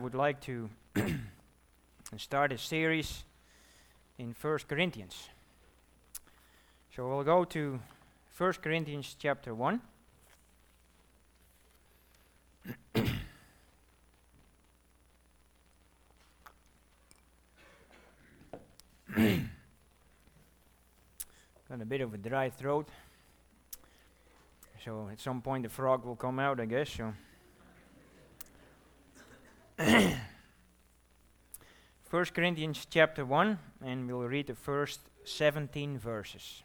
Would like to start a series in 1 Corinthians. So we'll go to 1 Corinthians chapter 1. Got a bit of a dry throat, so at some point the frog will come out, I guess. So 1 Corinthians chapter 1, and we'll read the first 17 verses.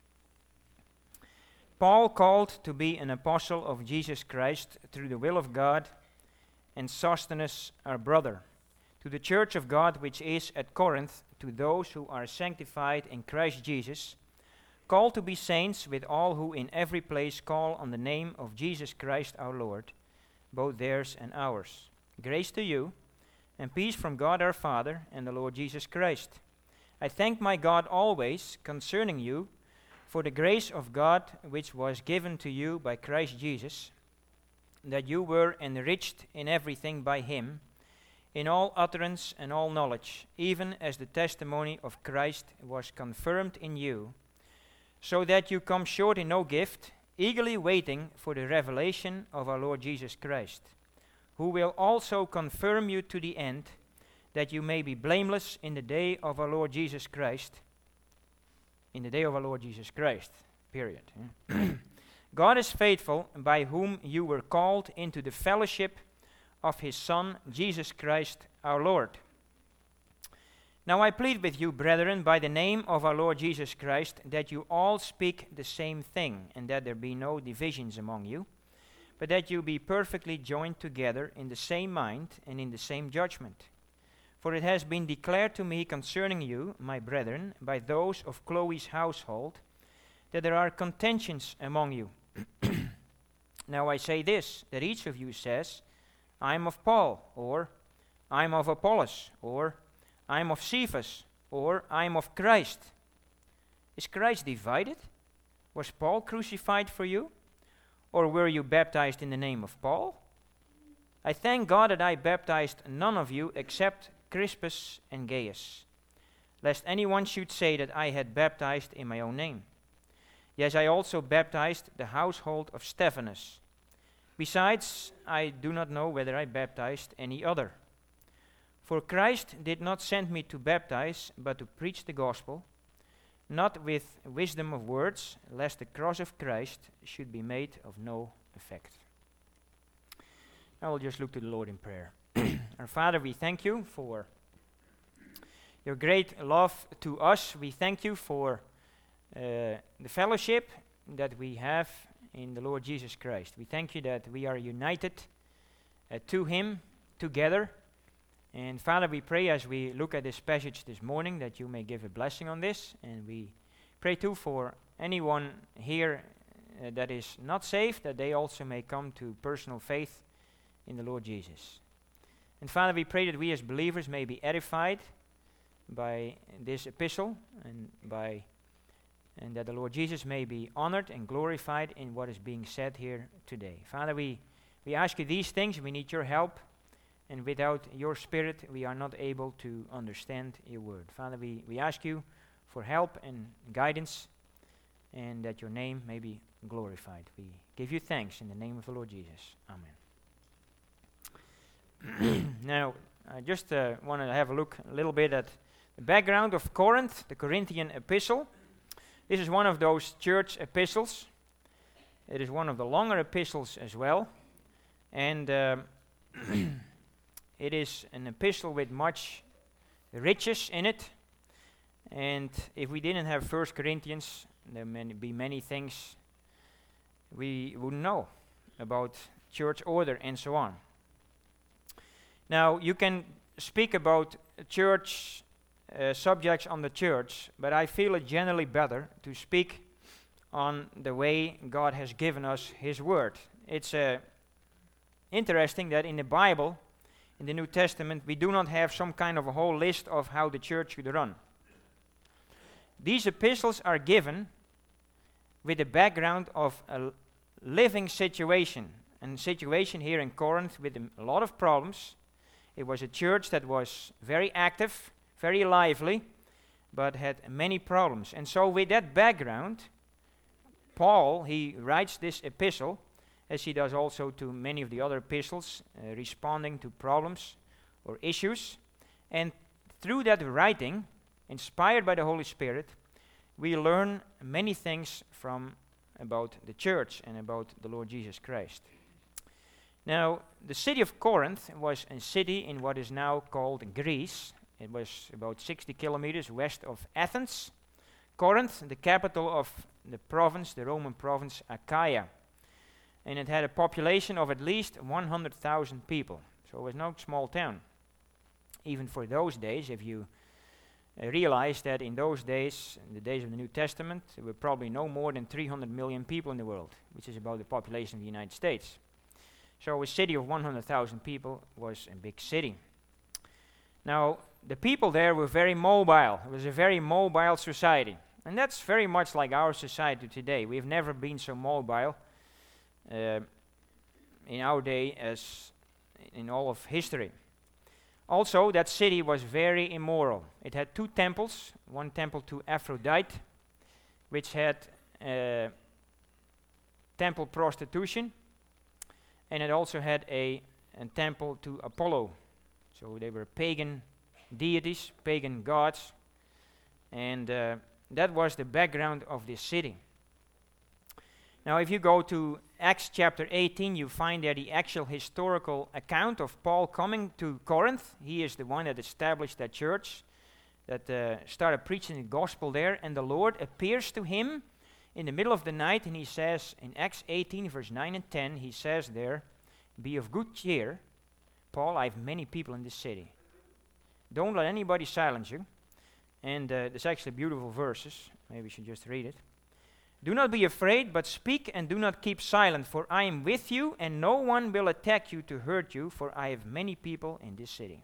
Paul, called to be an apostle of Jesus Christ through the will of God, and Sosthenes our brother, to the church of God which is at Corinth, to those who are sanctified in Christ Jesus, called to be saints, with all who in every place call on the name of Jesus Christ our Lord, both theirs and ours. Grace to you, and peace from God our Father and the Lord Jesus Christ. I thank my God always concerning you for the grace of God which was given to you by Christ Jesus, that you were enriched in everything by him, in all utterance and all knowledge, even as the testimony of Christ was confirmed in you, so that you come short in no gift, eagerly waiting for the revelation of our Lord Jesus Christ, who will also confirm you to the end, that you may be blameless in the day of our Lord Jesus Christ. In the day of our Lord Jesus Christ, period. God is faithful, by whom you were called into the fellowship of his Son, Jesus Christ our Lord. Now I plead with you, brethren, by the name of our Lord Jesus Christ, that you all speak the same thing, and that there be no divisions among you, but that you be perfectly joined together in the same mind and in the same judgment. For it has been declared to me concerning you, my brethren, by those of Chloe's household, that there are contentions among you. Now I say this, that each of you says, I am of Paul, or I am of Apollos, or I am of Cephas, or I am of Christ. Is Christ divided? Was Paul crucified for you? Or were you baptized in the name of Paul? I thank God that I baptized none of you except Crispus and Gaius, lest anyone should say that I had baptized in my own name. Yes, I also baptized the household of Stephanas. Besides, I do not know whether I baptized any other. For Christ did not send me to baptize, but to preach the gospel, not with wisdom of words, lest the cross of Christ should be made of no effect. I will just look to the Lord in prayer. Our Father, we thank you for your great love to us. We thank you for the fellowship that we have in the Lord Jesus Christ. We thank you that we are united to him together. And Father, we pray as we look at this passage this morning that you may give a blessing on this. And we pray too for anyone here that is not saved, that they also may come to personal faith in the Lord Jesus. And Father, we pray that we as believers may be edified by this epistle, and that the Lord Jesus may be honored and glorified in what is being said here today. Father, we ask you these things. We need your help. And without your Spirit, we are not able to understand your word. Father, we ask you for help and guidance, and that your name may be glorified. We give you thanks in the name of the Lord Jesus. Amen. Now, I just want to have a look a little bit at the background of Corinth, the Corinthian epistle. This is one of those church epistles. It is one of the longer epistles as well. And it is an epistle with much riches in it. And if we didn't have 1 Corinthians, there may be many things we wouldn't know about church order and so on. Now, you can speak about church subjects on the church, but I feel it generally better to speak on the way God has given us his word. It's interesting that in the Bible, in the New Testament, we do not have some kind of a whole list of how the church should run. These epistles are given with the background of a living situation, and situation here in Corinth with a lot of problems, It was a church that was very active, very lively, but had many problems. And so with that background, Paul, he writes this epistle, as he does also to many of the other epistles, responding to problems or issues. And through that writing, inspired by the Holy Spirit, we learn many things about the church and about the Lord Jesus Christ. Now, the city of Corinth was a city in what is now called Greece. It was about 60 kilometers west of Athens. Corinth, the capital of the province, the Roman province Achaia. And it had a population of at least 100,000 people. So it was no small town. Even for those days, if you realize that in those days, in the days of the New Testament, there were probably no more than 300 million people in the world, which is about the population of the United States. So a city of 100,000 people was a big city. Now, the people there were very mobile. It was a very mobile society. And that's very much like our society today. We've never been so mobile in our day as in all of history. Also, that city was very immoral. It had 2 temples, one temple to Aphrodite, which had temple prostitution, and it also had a temple to Apollo. So they were pagan deities, pagan gods, and that was the background of this city. Now, if you go to Acts chapter 18, you find there the actual historical account of Paul coming to Corinth. He is the one that established that church, that started preaching the gospel there, and the Lord appears to him in the middle of the night, and he says, in Acts 18, verse 9 and 10, he says there, "Be of good cheer, Paul, I have many people in this city. Don't let anybody silence you." And there's actually beautiful verses. Maybe we should just read it. "Do not be afraid, but speak and do not keep silent, for I am with you, and no one will attack you to hurt you, for I have many people in this city."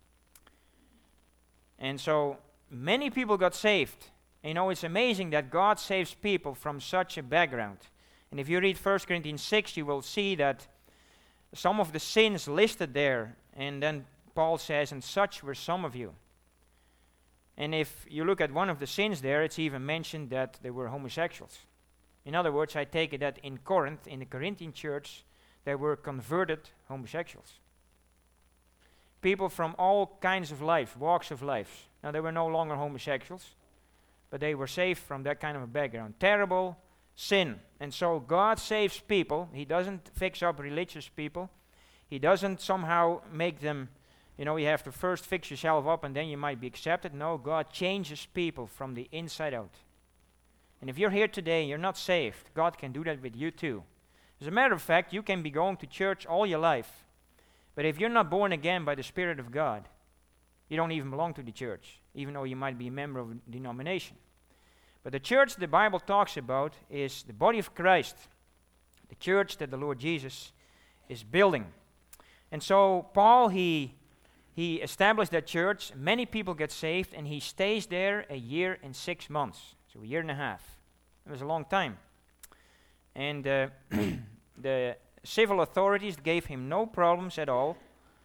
And so many people got saved. You know, it's amazing that God saves people from such a background. And if you read 1 Corinthians 6, you will see that some of the sins listed there, and then Paul says, "And such were some of you." And if you look at one of the sins there, it's even mentioned that they were homosexuals. In other words, I take it that in Corinth, in the Corinthian church, there were converted homosexuals. People from all kinds of life, walks of life. Now, they were no longer homosexuals, but they were saved from that kind of a background. Terrible sin. And so God saves people. He doesn't fix up religious people. He doesn't somehow make them, you have to first fix yourself up and then you might be accepted. No, God changes people from the inside out. And if you're here today and you're not saved, God can do that with you too. As a matter of fact, you can be going to church all your life, but if you're not born again by the Spirit of God, you don't even belong to the church, even though you might be a member of a denomination. But the church the Bible talks about is the body of Christ, the church that the Lord Jesus is building. And so Paul, he established that church, many people get saved, and he stays there 1 year and 6 months. So 1.5 years. It was a long time. And the civil authorities gave him no problems at all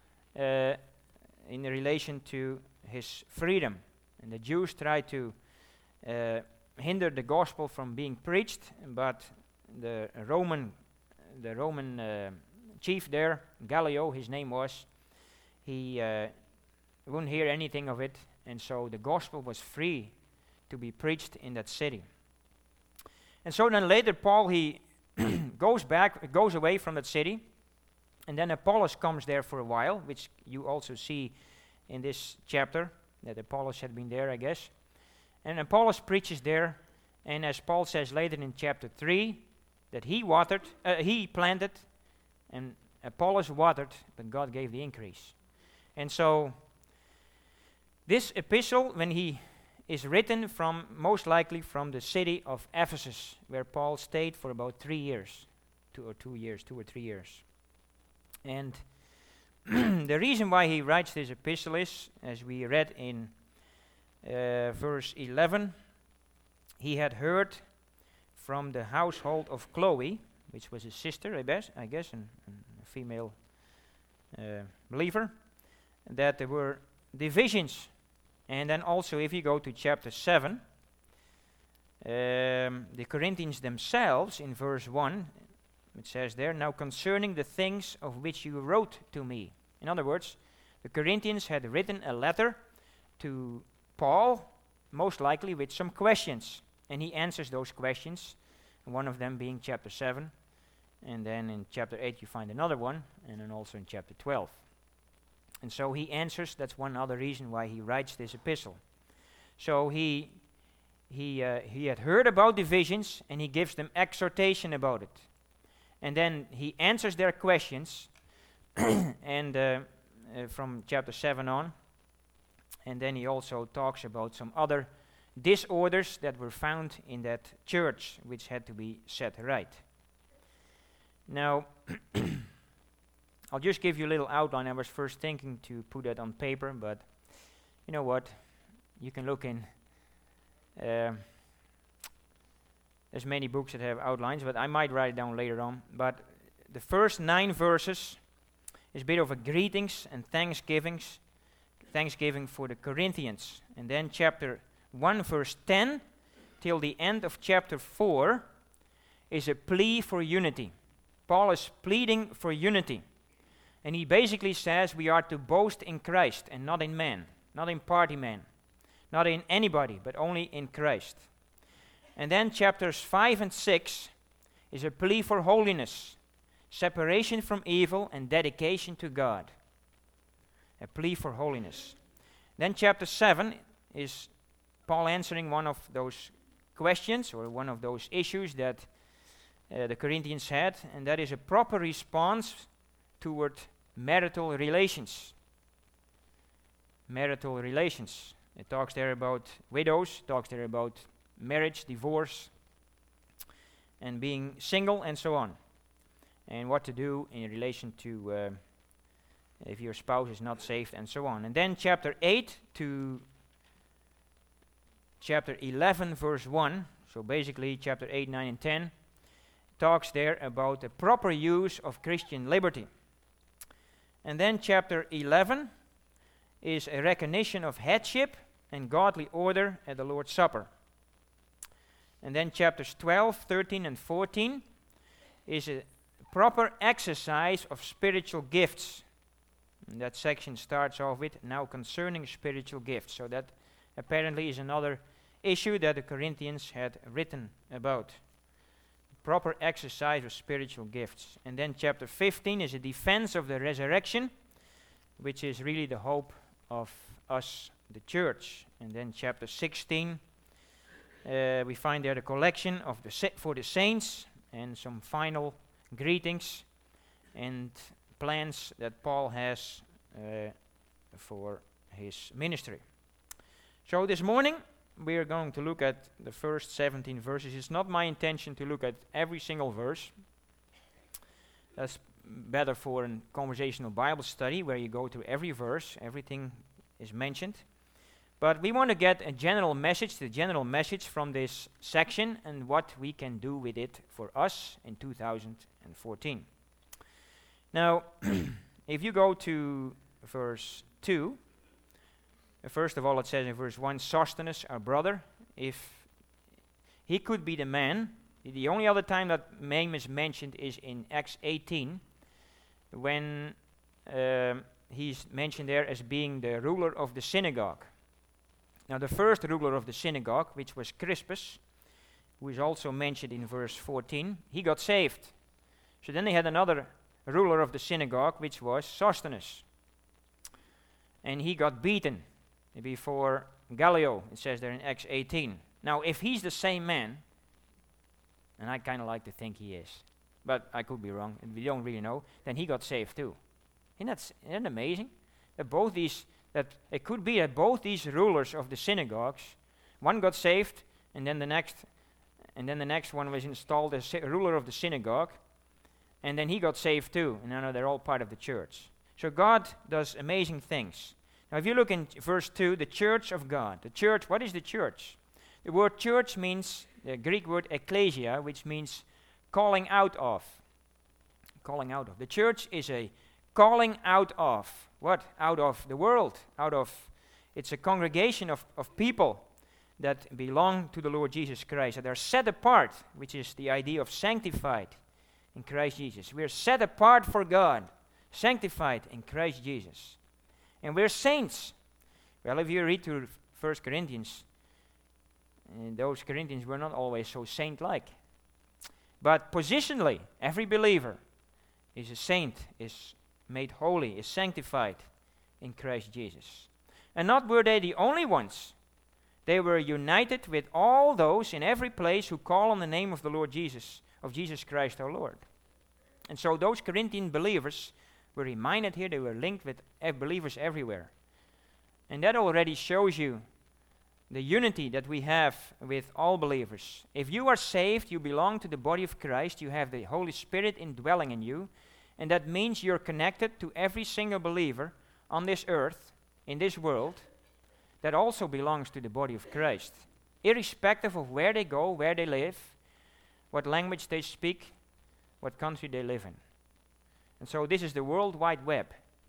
in relation to his freedom. And the Jews tried to hinder the gospel from being preached, but the Roman chief there, Gallio, his name was, he wouldn't hear anything of it, and so the gospel was free to be preached in that city. And so then later Paul, he goes away from that city, and then Apollos comes there for a while, which you also see in this chapter, that Apollos had been there, I guess. And Apollos preaches there, and as Paul says later in chapter 3, that he planted, and Apollos watered, but God gave the increase. And so this epistle, when he is written from, most likely from the city of Ephesus, where Paul stayed for about 3 years, 2 or 3 years. And the reason why he writes this epistle is, as we read in verse 11, he had heard from the household of Chloe, which was his sister, I guess, a female believer, that there were divisions. And then also, if you go to chapter 7, the Corinthians themselves, in verse 1, it says there, "Now concerning the things of which you wrote to me." In other words, the Corinthians had written a letter to Paul, most likely with some questions. And he answers those questions, one of them being chapter 7. And then in chapter 8 you find another one, and then also in chapter 12. And so he answers. That's one other reason why he writes this epistle. So he had heard about divisions, and he gives them exhortation about it. And then he answers their questions, and from chapter 7 on. And then he also talks about some other disorders that were found in that church, which had to be set right. Now, I'll just give you a little outline. I was first thinking to put that on paper, but you know what? You can look in. There's many books that have outlines, but I might write it down later on. But the first 9 verses is a bit of a greetings and thanksgiving for the Corinthians. And then chapter 1 verse 10 till the end of chapter 4 is a plea for unity. Paul is pleading for unity. And he basically says we are to boast in Christ and not in man, not in party man, not in anybody, but only in Christ. And then chapters 5 and 6 is a plea for holiness, separation from evil, and dedication to God. A plea for holiness. Then chapter 7 is Paul answering one of those questions or one of those issues that the Corinthians had, and that is a proper response toward marital relations. Marital relations. It talks there about widows, talks there about marriage, divorce, and being single, and so on. And what to do in relation to if your spouse is not saved, and so on. And then chapter 8 to chapter 11, verse 1, so basically chapter 8, 9, and 10, talks there about the proper use of Christian liberty. And then chapter 11 is a recognition of headship and godly order at the Lord's Supper. And then chapters 12, 13, and 14 is a proper exercise of spiritual gifts. And that section starts off with, "Now concerning spiritual gifts." So that apparently is another issue that the Corinthians had written about. Proper exercise of spiritual gifts. And then chapter 15 is a defense of the resurrection, which is really the hope of us, the church. And then chapter 16, we find there the collection of for the saints and some final greetings and plans that Paul has for his ministry. So this morning we are going to look at the first 17 verses. It's not my intention to look at every single verse. That's better for a conversational Bible study where you go through every verse, everything is mentioned. But we want to get a general message, the general message from this section and what we can do with it for us in 2014. Now, if you go to verse 2, first of all it says in verse 1, Sosthenes, our brother, if he could be the man. The only other time that name is mentioned is in Acts 18, when he's mentioned there as being the ruler of the synagogue. Now the first ruler of the synagogue, which was Crispus, who is also mentioned in verse 14, he got saved. So then they had another ruler of the synagogue, which was Sosthenes. And he got beaten before Gallio, it says there in Acts 18. Now if he's the same man, and I kind of like to think he is, but I could be wrong, and we don't really know, then he got saved too. Isn't that amazing? That it could be that both these rulers of the synagogues, one got saved, and then the next one was installed as ruler of the synagogue, and then he got saved too, and now they're all part of the church. So God does amazing things. Now if you look in verse 2, the church of God. The church, what is the church? The word church means the Greek word ekklesia, which means calling out of. Calling out of. The church is a calling out of. what? Out of the world, it's a congregation of people that belong to the Lord Jesus Christ, that are set apart, which is the idea of sanctified in Christ Jesus. We're set apart for God, sanctified in Christ Jesus. And we're saints. Well, if you read through 1 Corinthians, those Corinthians were not always so saint-like. But positionally, every believer is a saint, is made holy, is sanctified in Christ Jesus. And not were they the only ones. They were united with all those in every place who call on the name of the Lord Jesus, of Jesus Christ our Lord. And so those Corinthian believers were reminded here, they were linked with believers everywhere. And that already shows you the unity that we have with all believers. If you are saved, you belong to the body of Christ, you have the Holy Spirit indwelling in you, and that means you're connected to every single believer on this earth, in this world, that also belongs to the body of Christ, irrespective of where they go, where they live, what language they speak, what country they live in. And so this is the World Wide Web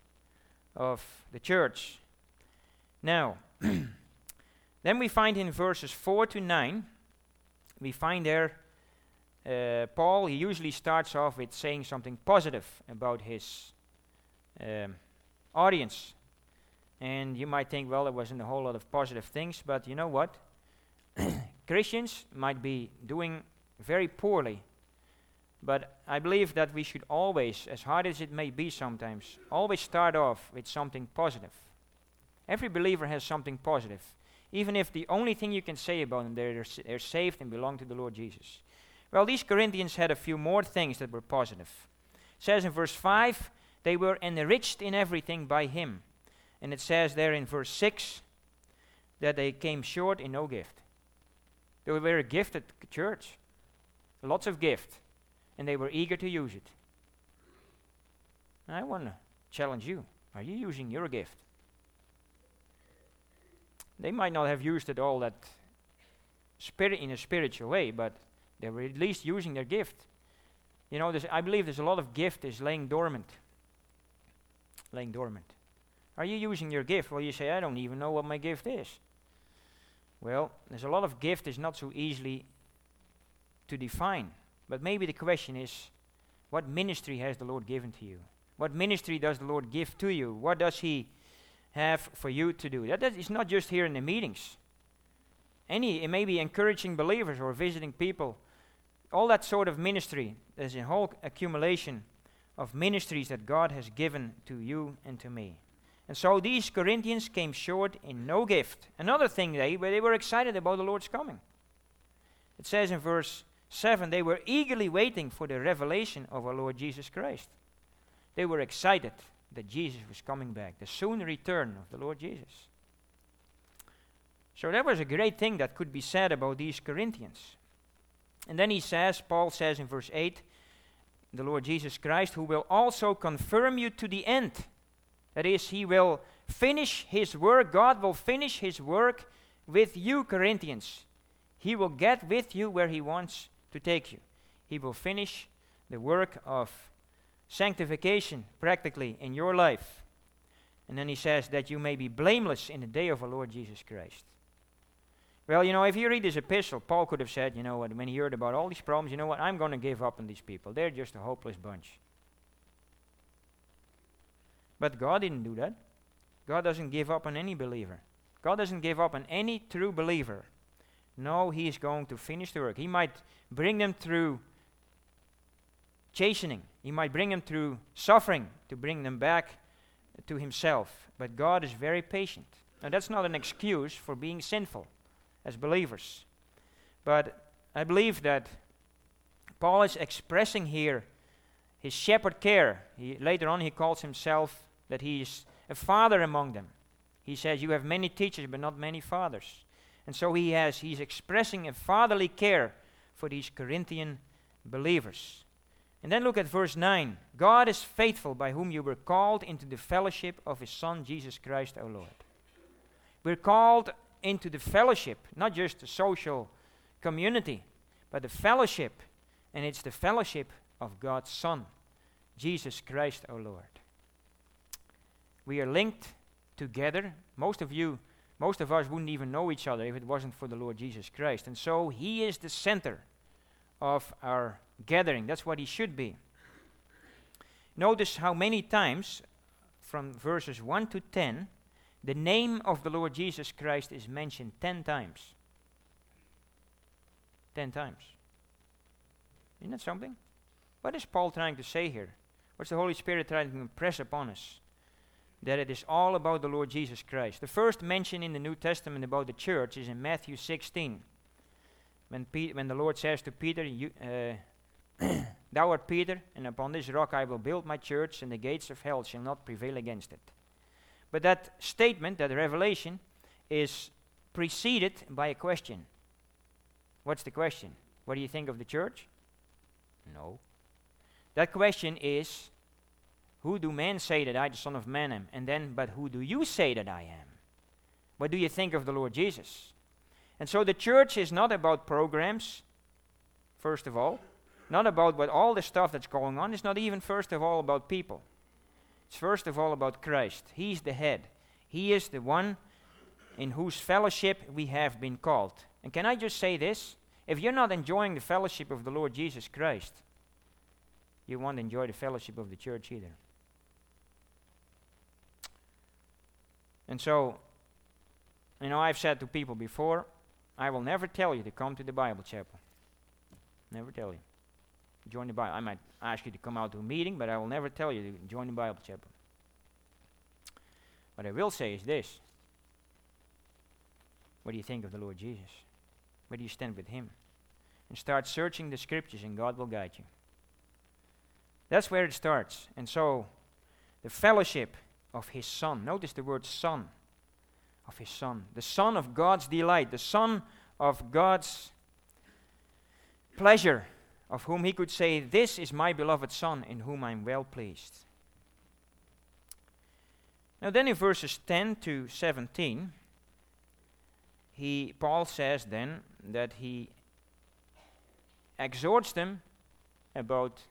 of the church. Now, then we find in verses 4 to 9, we find there Paul, he usually starts off with saying something positive about his audience. And you might think, well, there wasn't a whole lot of positive things, but you know what? Christians might be doing very poorly, but I believe that we should always, as hard as it may be sometimes, always start off with something positive. Every believer has something positive, even if the only thing you can say about them, they're saved and belong to the Lord Jesus. Well, these Corinthians had a few more things that were positive. It says in verse 5, they were enriched in everything by him. And it says there in verse 6 that they came short in no gift. They were a gifted church, lots of gift, and they were eager to use it. I want to challenge you. Are you using your gift? They might not have used it all that in a spiritual way, but they were at least using their gift. You know, I believe there's a lot of gift is laying dormant. Laying dormant. Are you using your gift? Well, you say, I don't even know what my gift is. Well, there's a lot of gift is not so easily to define. But maybe the question is, what ministry has the Lord given to you? What ministry does the Lord give to you? What does he have for you to do? That is not just here in the meetings. It may be encouraging believers or visiting people. All that sort of ministry. There's a whole accumulation of ministries that God has given to you and to me. And so these Corinthians came short in no gift. Another thing, they were excited about the Lord's coming. It says in verse 7, they were eagerly waiting for the revelation of our Lord Jesus Christ. They were excited that Jesus was coming back, the soon return of the Lord Jesus. So that was a great thing that could be said about these Corinthians. And then Paul says in verse 8, the Lord Jesus Christ, who will also confirm you to the end. That is, he will finish his work. God will finish his work with you, Corinthians. He will get with you where he wants to take you. He will finish the work of sanctification practically in your life. And then he says that you may be blameless in the day of our Lord Jesus Christ. Well, you know, if you read this epistle, Paul could have said, you know what, when he heard about all these problems, you know what, I'm going to give up on these people. They're just a hopeless bunch. But God didn't do that. God doesn't give up on any believer. God doesn't give up on any true believer. No, he is going to finish the work. He might bring them through chastening. He might bring them through suffering to bring them back to himself. But God is very patient. Now, that's not an excuse for being sinful as believers. But I believe that Paul is expressing here his shepherd care. Later on he calls himself that he is a father among them. He says, you have many teachers but not many fathers. And so he's expressing a fatherly care for these Corinthian believers. And then look at verse 9. God is faithful, by whom you were called into the fellowship of his Son, Jesus Christ our Lord. We're called into the fellowship, not just the social community, but the fellowship. And it's the fellowship of God's Son, Jesus Christ our Lord. We are linked together. Most of us wouldn't even know each other if it wasn't for the Lord Jesus Christ. And so He is the center of our gathering. That's what He should be. Notice how many times, from verses 1 to 10, the name of the Lord Jesus Christ is mentioned 10 times. 10 times. Isn't that something? What is Paul trying to say here? What's the Holy Spirit trying to impress upon us? That it is all about the Lord Jesus Christ. The first mention in the New Testament about the church is in Matthew 16. When the Lord says to Peter, Thou art Peter, and upon this rock I will build my church, and the gates of hell shall not prevail against it. But that statement, that revelation, is preceded by a question. What's the question? What do you think of the church? No. That question is, who do men say that I, the Son of Man, am? And then, but who do you say that I am? What do you think of the Lord Jesus? And so the church is not about programs, first of all. Not about what all the stuff that's going on. It's not even first of all about people. It's first of all about Christ. He's the head. He is the one in whose fellowship we have been called. And can I just say this? If you're not enjoying the fellowship of the Lord Jesus Christ, you won't enjoy the fellowship of the church either. And so, I've said to people before, I will never tell you to come to the Bible chapel. Never tell you. Join the Bible. I might ask you to come out to a meeting, but I will never tell you to join the Bible chapel. What I will say is this. What do you think of the Lord Jesus? Where do you stand with Him? And start searching the Scriptures, and God will guide you. That's where it starts. And so, the fellowship of His Son. Notice the word Son. Of His Son. The Son of God's delight. The Son of God's pleasure. Of whom He could say, This is my beloved Son, in whom I am well pleased. Now then in verses 10 to 17, Paul says then that he exhorts them about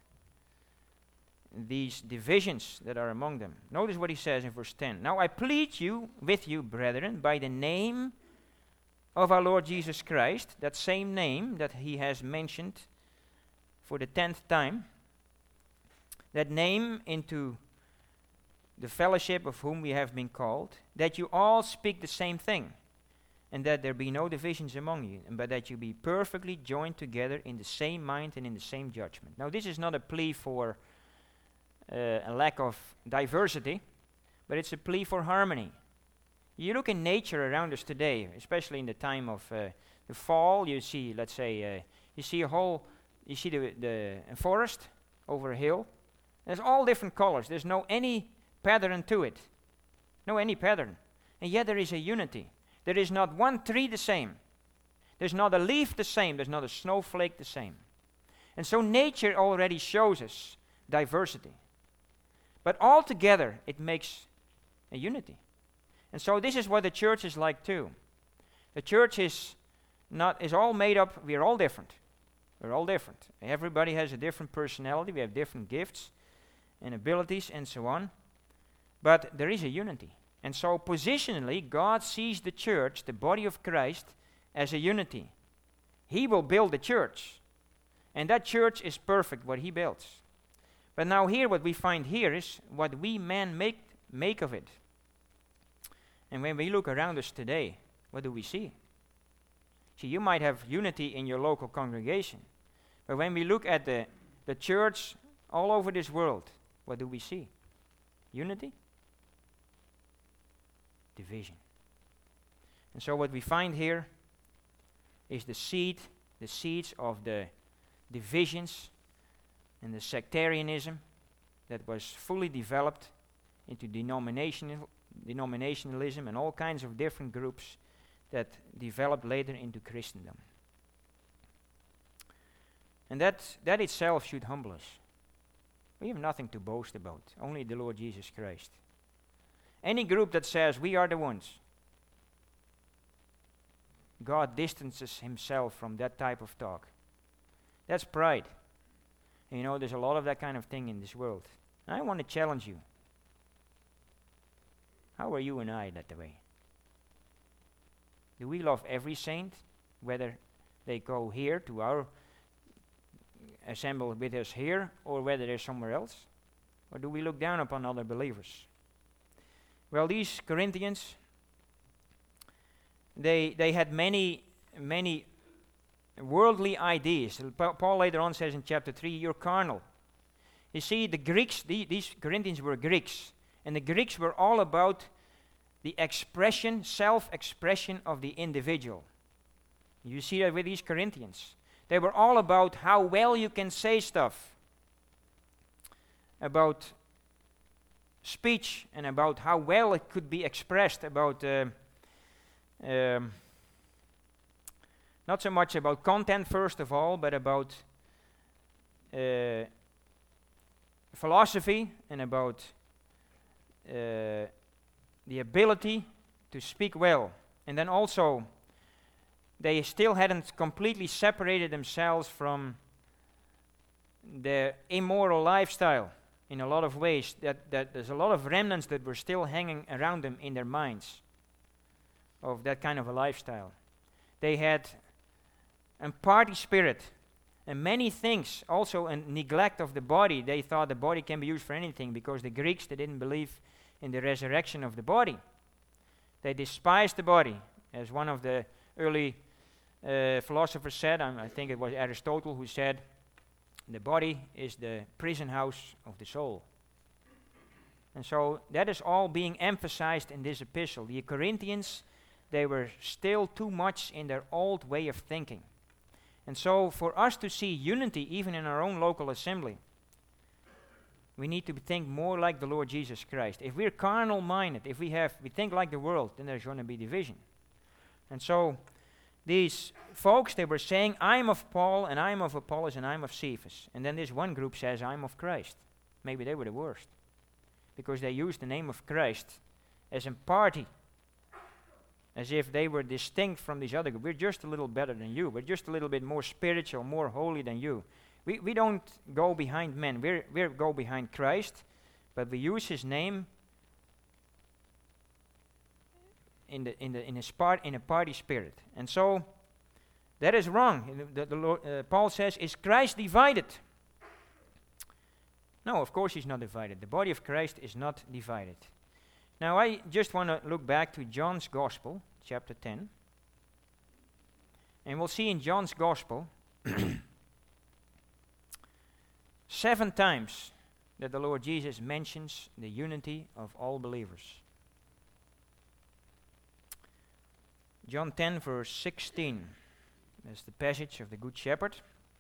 these divisions that are among them. Notice what he says in verse 10. Now I plead with you, brethren, by the name of our Lord Jesus Christ, that same name that he has mentioned for the 10th time, that name into the fellowship of whom we have been called, that you all speak the same thing, and that there be no divisions among you, but that you be perfectly joined together in the same mind and in the same judgment. Now this is not a plea for a lack of diversity, but it's a plea for harmony. You look in nature around us today, especially in the time of the fall, you see, let's say, you see the forest over a hill. There's all different colors. There's no any pattern to it. No any pattern. And yet there is a unity. There is not one tree the same. There's not a leaf the same. There's not a snowflake the same. And so nature already shows us diversity. But altogether it makes a unity. And so this is what the church is like too. The church is all made up, we're all different. We're all different. Everybody has a different personality. We have different gifts and abilities and so on. But there is a unity. And so positionally, God sees the church, the body of Christ, as a unity. He will build the church. And that church is perfect, what He builds. But now here, what we find here is what we men make of it. And when we look around us today, what do we see? See, you might have unity in your local congregation. But when we look at the church all over this world, what do we see? Unity? Division. And so what we find here is the seeds of the divisions and the sectarianism that was fully developed into denominationalism and all kinds of different groups that developed later into Christendom. And that itself should humble us. We have nothing to boast about, only the Lord Jesus Christ. Any group that says we are the ones, God distances Himself from that type of talk. That's pride. And there's a lot of that kind of thing in this world. I want to challenge you. How are you and I that way? Do we love every saint, whether they go here to our assemble with us here, or whether they're somewhere else? Or do we look down upon other believers? Well, these Corinthians, they had many worldly ideas. Paul later on says in chapter 3, you're carnal. You see, the Greeks, these Corinthians were Greeks, and the Greeks were all about the expression, self-expression of the individual. You see that with these Corinthians. They were all about how well you can say stuff, about speech, and about how well it could be expressed, about not so much about content first of all, but about philosophy and about the ability to speak well. And then also, they still hadn't completely separated themselves from the immoral lifestyle in a lot of ways. That there's a lot of remnants that were still hanging around them in their minds of that kind of a lifestyle. They had a party spirit and many things, also a neglect of the body. They thought the body can be used for anything, because the Greeks, they didn't believe in the resurrection of the body. They despised the body. As one of the early philosophers said, I think it was Aristotle who said, the body is the prison house of the soul. And so that is all being emphasized in this epistle. The Corinthians, they were still too much in their old way of thinking. And so for us to see unity even in our own local assembly, we need to think more like the Lord Jesus Christ. If we're carnal minded, if we think like the world, then there's going to be division. And so these folks, they were saying, I'm of Paul, and I'm of Apollos, and I'm of Cephas. And then this one group says, I'm of Christ. Maybe they were the worst, because they used the name of Christ as a party, as if they were distinct from these other groups. We're just a little better than you. We're just a little bit more spiritual, more holy than you. We don't go behind men. We go behind Christ, but we use His name in a party spirit. And so that is wrong. Paul says, is Christ divided? No, of course He's not divided. The body of Christ is not divided. Now I just want to look back to John's Gospel, chapter 10. And we'll see in John's Gospel 7 times that the Lord Jesus mentions the unity of all believers. John 10 verse 16. That's the passage of the Good Shepherd.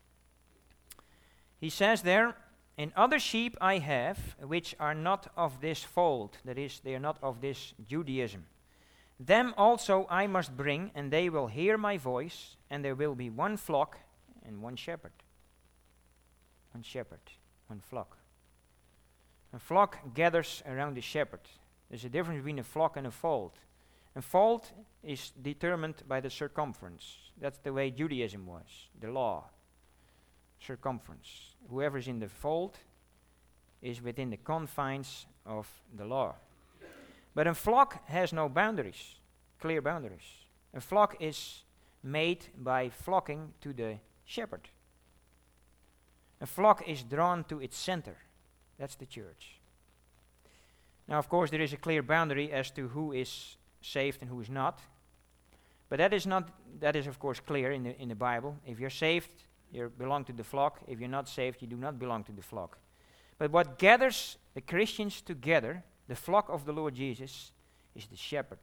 He says there, and other sheep I have, which are not of this fold, that is, they are not of this Judaism. Them also I must bring, and they will hear my voice, and there will be one flock and one shepherd. One shepherd, one flock. A flock gathers around the shepherd. There's a difference between a flock and a fold. A fold is determined by the circumference. That's the way Judaism was, the law. Circumference. Whoever is in the fold is within the confines of the law. But a flock has no boundaries, clear boundaries. A flock is made by flocking to the shepherd. A flock is drawn to its center. That's the church. Now, of course, there is a clear boundary as to who is saved and who is not. But that is of course clear in the Bible. If you're saved, you belong to the flock. If you're not saved, you do not belong to the flock. But what gathers the Christians together, the flock of the Lord Jesus, is the shepherd.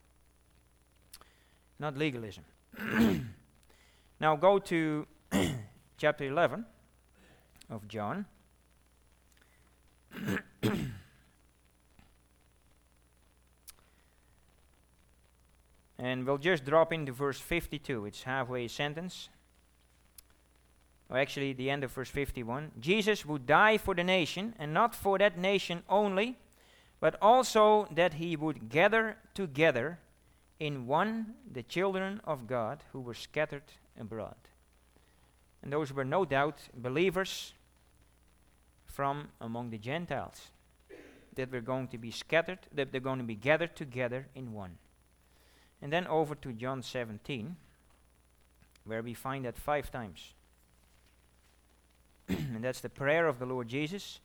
Not legalism. Now go to chapter 11 of John. And we'll just drop into verse 52. It's halfway a sentence. Or actually the end of verse 51. Jesus would die for the nation, and not for that nation only, but also that He would gather together in one the children of God who were scattered abroad. And those were no doubt believers from among the Gentiles. that we're going to be scattered, that they're going to be gathered together in one. And then over to John 17, where we find that 5 times. And that's the prayer of the Lord Jesus.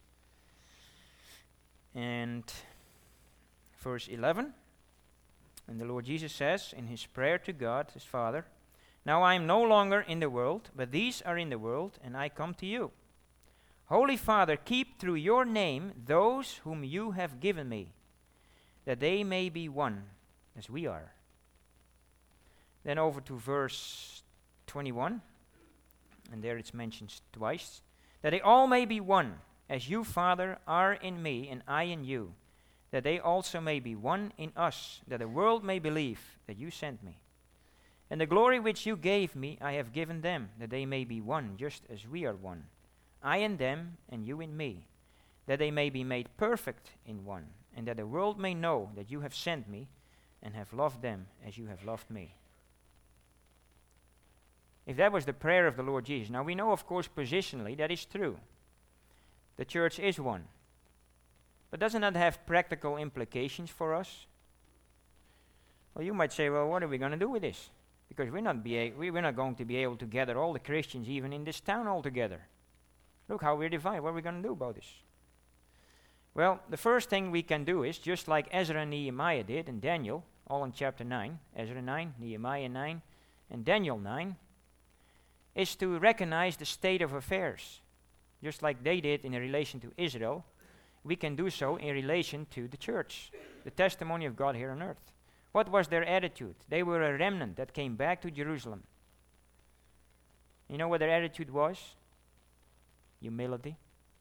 And verse 11, and the Lord Jesus says in his prayer to God, his Father, "Now I am no longer in the world, but these are in the world, and I come to you. Holy Father, keep through your name those whom you have given me, that they may be one, as we are." Then over to verse 21, and there it's mentioned twice, "That they all may be one, as you, Father, are in me, and I in you, that they also may be one in us, that the world may believe that you sent me. And the glory which you gave me I have given them, that they may be one, just as we are one. I in them, and you in me, that they may be made perfect in one, and that the world may know that you have sent me, and have loved them as you have loved me." If that was the prayer of the Lord Jesus, now we know, of course, positionally, that is true. The church is one. But doesn't that have practical implications for us? Well, you might say, well, what are we going to do with this? Because we're not going to be able to gather all the Christians even in this town all together. Look how we're divided. What are we going to do about this? Well, the first thing we can do is, just like Ezra and Nehemiah did, and Daniel, all in chapter 9, Ezra 9, Nehemiah 9, and Daniel 9, is to recognize the state of affairs. Just like they did in relation to Israel, we can do so in relation to the church, the testimony of God here on earth. What was their attitude? They were a remnant that came back to Jerusalem. You know what their attitude was? Humility.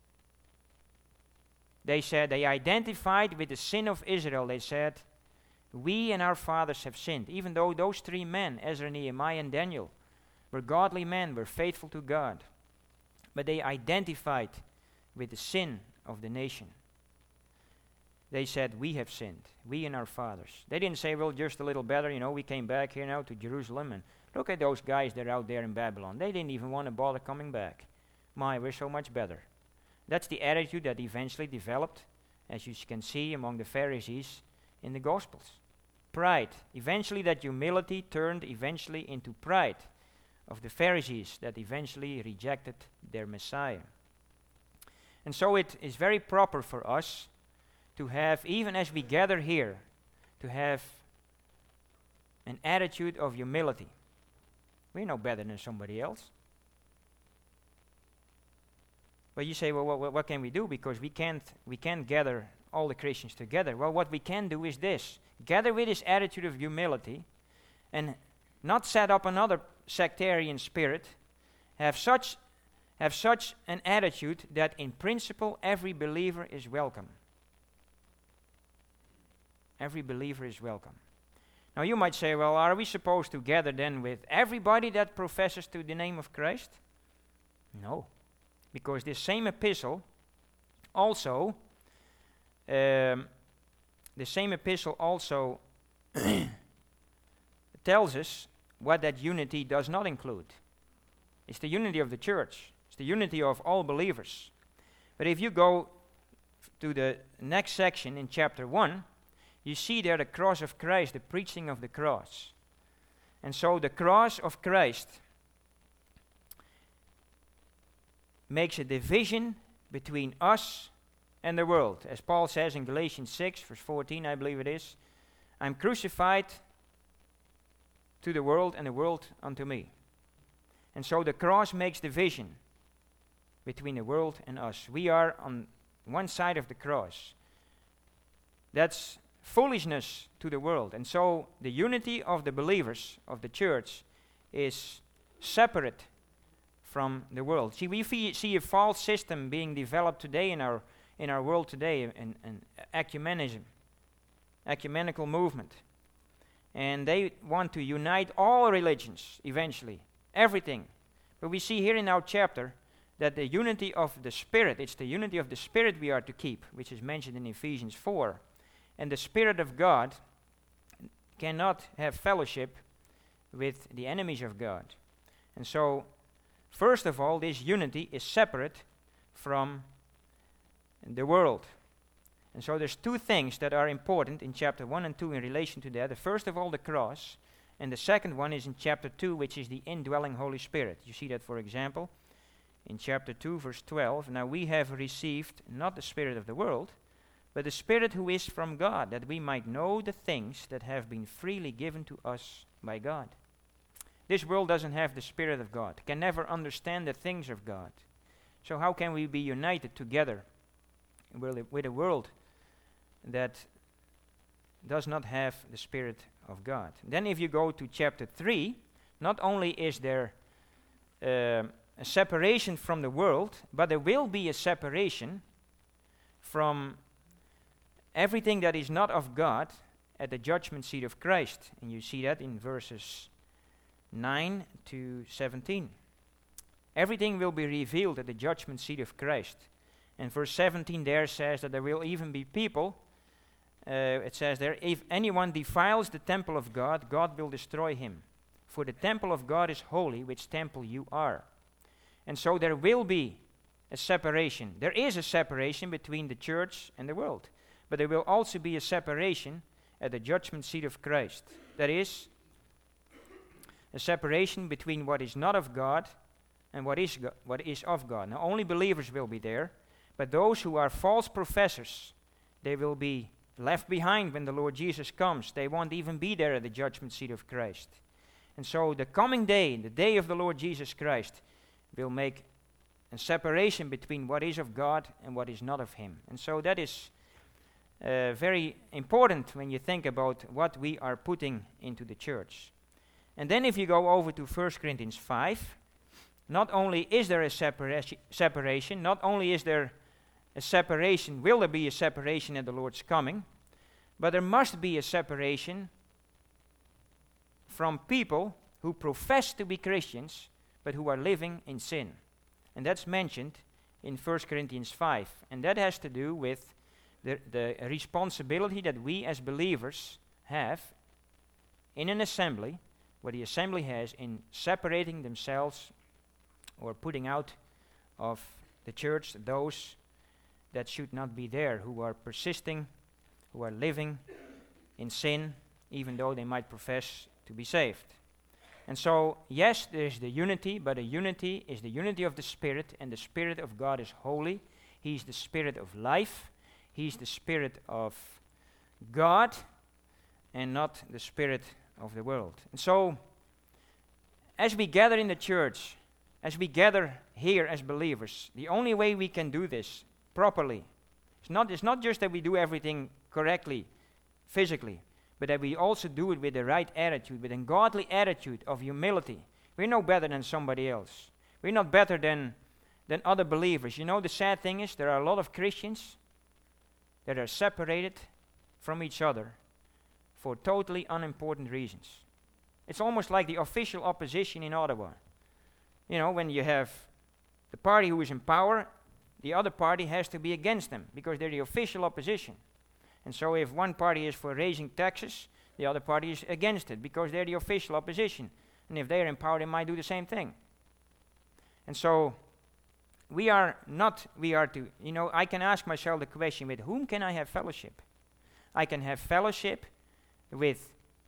They identified with the sin of Israel. They said, "We and our fathers have sinned." Even though those 3 men, Ezra, Nehemiah, and Daniel, were godly men, were faithful to God. But they identified with the sin of the nation. They said, "We have sinned, we and our fathers." They didn't say, well, just a little better, we came back here now to Jerusalem, and look at those guys that are out there in Babylon. They didn't even want to bother coming back. My, we're so much better. That's the attitude that eventually developed, as you can see among the Pharisees in the Gospels. Pride. Eventually that humility turned eventually into pride of the Pharisees that eventually rejected their Messiah. And so it is very proper for us to have, even as we gather here, to have an attitude of humility. We're no better than somebody else. But you say, well, what can we do? Because we can't gather all the Christians together. Well, what we can do is this. Gather with this attitude of humility and not set up another sectarian spirit. Have such an attitude that in principle every believer is welcome. Every believer is welcome. Now you might say, well, are we supposed to gather then with everybody that professes to the name of Christ? No. Because this same epistle also tells us what that unity does not include. It's the unity of the church. It's the unity of all believers. But if you go to the next section in chapter 1, you see there the cross of Christ, the preaching of the cross. And so the cross of Christ makes a division between us and the world. As Paul says in Galatians 6, verse 14, I believe it is, I'm crucified to the world and the world unto me. And so the cross makes division between the world and us. We are on one side of the cross. That's foolishness to the world. And so the unity of the believers of the church is separate from the world. See, we see a false system being developed today in our world today, and ecumenical movement. And they want to unite all religions eventually, everything. But we see here in our chapter that the unity of the Spirit, it's the unity of the Spirit we are to keep, which is mentioned in Ephesians 4. And the Spirit of God cannot have fellowship with the enemies of God. And so, first of all, this unity is separate from the world. And so there's two things that are important in chapter 1 and 2 in relation to that. The first of all, the cross, and the second one is in chapter 2, which is the indwelling Holy Spirit. You see that, for example, in chapter 2, verse 12. Now we have received not the spirit of the world, but the Spirit who is from God, that we might know the things that have been freely given to us by God. This world doesn't have the Spirit of God, can never understand the things of God. So how can we be united together with a world that does not have the Spirit of God? Then if you go to chapter 3, not only is there a separation from the world, but there will be a separation from everything that is not of God at the judgment seat of Christ. And you see that in verses 9 to 17. Everything will be revealed at the judgment seat of Christ. And verse 17 there says that there will even be people, it says there, if anyone defiles the temple of God, God will destroy him. For the temple of God is holy, which temple you are. And so there will be a separation. There is a separation between the church and the world. But there will also be a separation at the judgment seat of Christ. That is, a separation between what is not of God and what is of God. Now, only believers will be there, but those who are false professors, they will be left behind when the Lord Jesus comes. They won't even be there at the judgment seat of Christ. And so the coming day, the day of the Lord Jesus Christ, will make a separation between what is of God and what is not of Him. And so that is very important when you think about what we are putting into the church. And then if you go over to 1 Corinthians 5, not only is there a separation, not only is there a separation, will there be a separation at the Lord's coming, but there must be a separation from people who profess to be Christians, but who are living in sin. And that's mentioned in 1 Corinthians 5. And that has to do with the responsibility that we as believers have in an assembly, what the assembly has in separating themselves or putting out of the church those that should not be there, who are persisting, who are living in sin, even though they might profess to be saved. And so, yes, there is the unity, but the unity is the unity of the Spirit, and the Spirit of God is holy. He is the Spirit of life. He is the Spirit of God, and not the spirit of the world. And so, as we gather in the church, as we gather here as believers, the only way we can do this properly, it's not just that we do everything correctly, physically, but that we also do it with the right attitude, with a godly attitude of humility. We're no better than somebody else. We're not better than other believers. You know, the sad thing is there are a lot of Christians that are separated from each other for totally unimportant reasons. It's almost like the official opposition in Ottawa. You know, when you have the party who is in power, the other party has to be against them because they're the official opposition. And so if one party is for raising taxes, the other party is against it because they're the official opposition. And if they're in power, they might do the same thing. And so I can ask myself the question, with whom can I have fellowship? I can have fellowship with,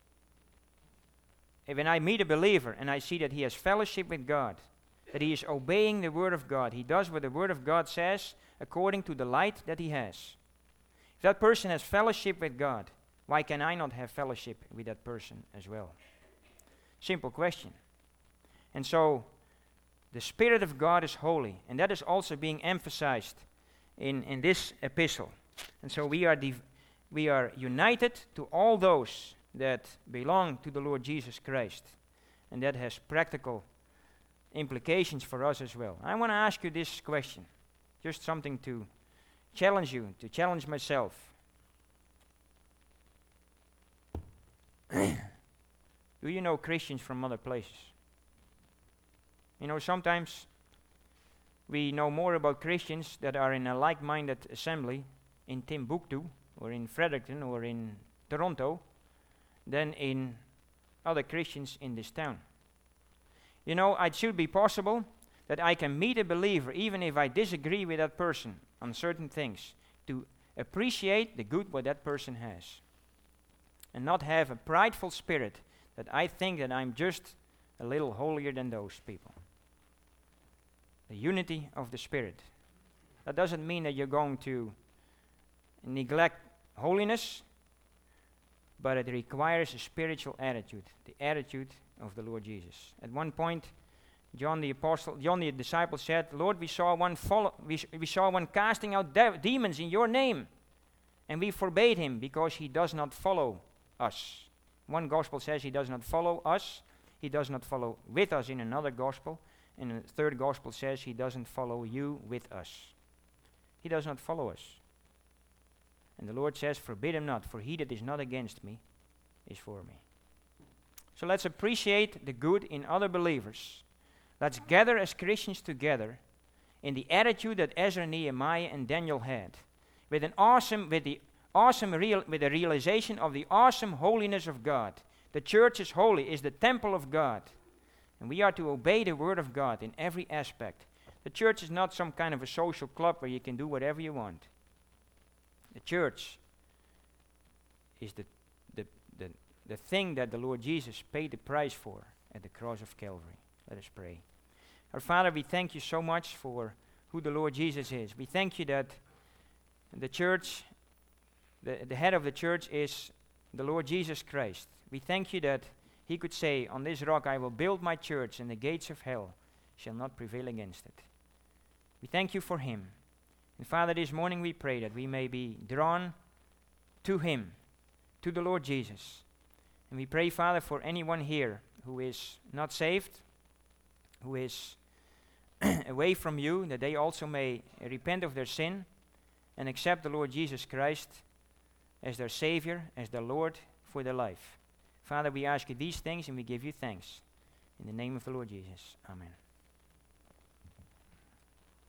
when I meet a believer and I see that he has fellowship with God, that he is obeying the Word of God, he does what the Word of God says according to the light that he has. If that person has fellowship with God, why can I not have fellowship with that person as well? Simple question. And so, the Spirit of God is holy, and that is also being emphasized in this epistle. And so we are united to all those that belong to the Lord Jesus Christ, and that has practical implications for us as well. I want to ask you this question, just something to challenge you, to challenge myself. Do you know Christians from other places? You know, sometimes we know more about Christians that are in a like-minded assembly in Timbuktu or in Fredericton or in Toronto than in other Christians in this town. You know, it should be possible that I can meet a believer even if I disagree with that person on certain things, to appreciate the good what that person has. And not have a prideful spirit that I think that I'm just a little holier than those people. The unity of the Spirit. That doesn't mean that you're going to neglect holiness, but it requires a spiritual attitude, the attitude of the Lord Jesus. At one point, John the disciple said, "Lord, we saw one casting out demons in your name, and we forbade him because he does not follow us." One gospel says he does not follow us. He does not follow with us in another gospel. And the third gospel says he doesn't follow you with us. He does not follow us. And the Lord says, "Forbid him not, for he that is not against me is for me." So let's appreciate the good in other believers. Let's gather as Christians together in the attitude that Ezra, Nehemiah, and Daniel had, with the realization of the awesome holiness of God. The church is holy, is the temple of God, and we are to obey the word of God in every aspect. The church is not some kind of a social club where you can do whatever you want. The church is the thing that the Lord Jesus paid the price for at the cross of Calvary. Let us pray. Our Father, we thank you so much for who the Lord Jesus is. We thank you that the church, the head of the church is the Lord Jesus Christ. We thank you that he could say, "On this rock I will build my church, and the gates of hell shall not prevail against it." We thank you for him. And Father, this morning we pray that we may be drawn to him, to the Lord Jesus. And we pray, Father, for anyone here who is not saved, who is away from you, that they also may repent of their sin and accept the Lord Jesus Christ as their Savior, as their Lord for their life. Father, we ask you these things and we give you thanks. In the name of the Lord Jesus. Amen.